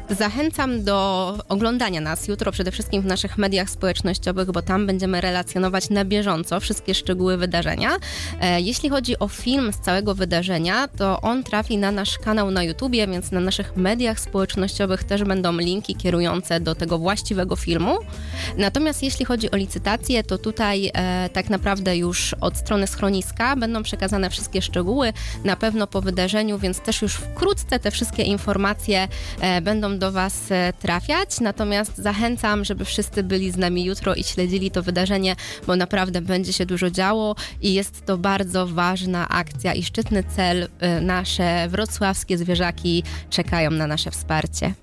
Zachęcam do oglądania nas jutro przede wszystkim w naszych mediach społecznościowych, bo tam będziemy relacjonować na bieżąco wszystkie szczegóły wydarzenia. Jeśli chodzi o film z całego wydarzenia, to on trafi na nasz kanał na YouTubie, więc na naszych mediach społecznościowych też będą linki kierujące do tego właściwego filmu. Natomiast jeśli chodzi o licytację, to tutaj tak naprawdę już od strony schroniska będą przekazane wszystkie szczegóły, na pewno po wydarzeniu, więc też już wkrótce te wszystkie informacje będą do Was trafiać. Natomiast zachęcam, żeby wszyscy byli z nami jutro i śledzili to wydarzenie, bo naprawdę będzie się dużo działo i jest to bardzo ważna akcja i szczytny cel. Nasze wrocławskie zwierzaki czekają na nasze wsparcie.